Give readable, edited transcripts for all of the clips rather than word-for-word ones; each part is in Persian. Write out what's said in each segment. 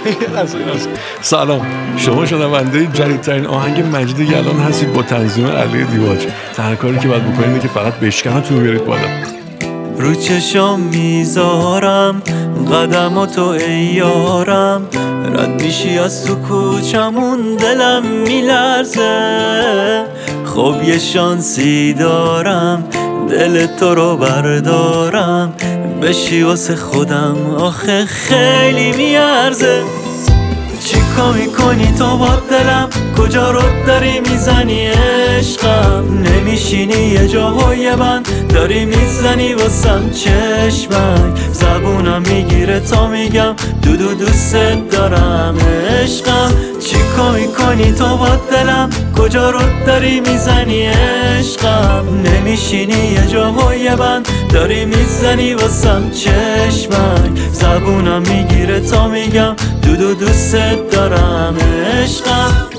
از ایناست. سلام، شما شنونده جدیدترین آهنگ مجید یلان هستید با تنظیم علی دیواج. تنها کاری که باید بکنید اینه که فقط بشکنتون بیارید بالا. رو چشام میذارم قدماتو ای یارم، رد میشی از تو کوچمون دلم میلرزه. خب یه شانسی دارم دل تو رو بردارم، بشی واسه خودم آخه خیلی میارزه. چیکار میکنی تو با دلم، کجا رو داری میزنی عشقم؟ نمیشینی یه جا و یه بند داری میزنی واسم چشمک، زبونم میگیره تا میگم دودو دوست دارم عشقم. چیکار میکنی تو با دلم، کجا رو داری میزنی عشقم؟ نمیشینی یه جا و یه بند داری میزنی واسم چشمک، زبونم میگیره تا میگم دودو دوست دارم عشقم.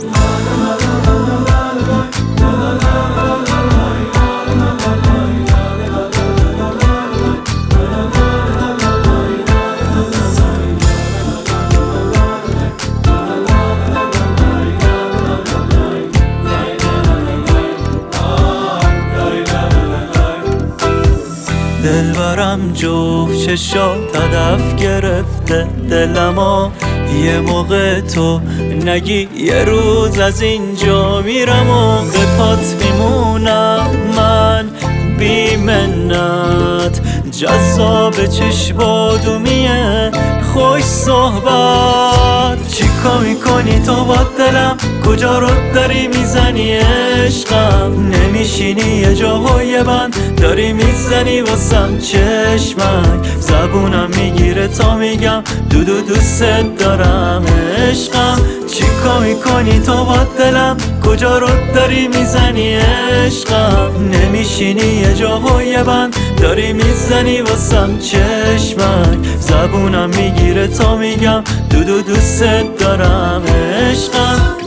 دلبرم جفت چشات هدف گرفته دلمو، یه موقع تو نگی یه روز از اینجا میرم و به پات میمونم من بی منت. جذاب چشمادومیه خوش صحبت، چیکار میکنی تو با دلم، کجا رو داری میزنی عشقم؟ نمیشینی یه جا و یه بند داری میزنی واسم چشمک، زبونم میگیره تا میگم دودو دوست دارم عشقم. چیکار میکنی تو با دلم، کجا رو داری میزنی عشقم؟ نمیشینی یه جا و یه بند داری میزنی واسم چشمک، زبونم میگیره تا میگم دودو دوست دارم عشقم.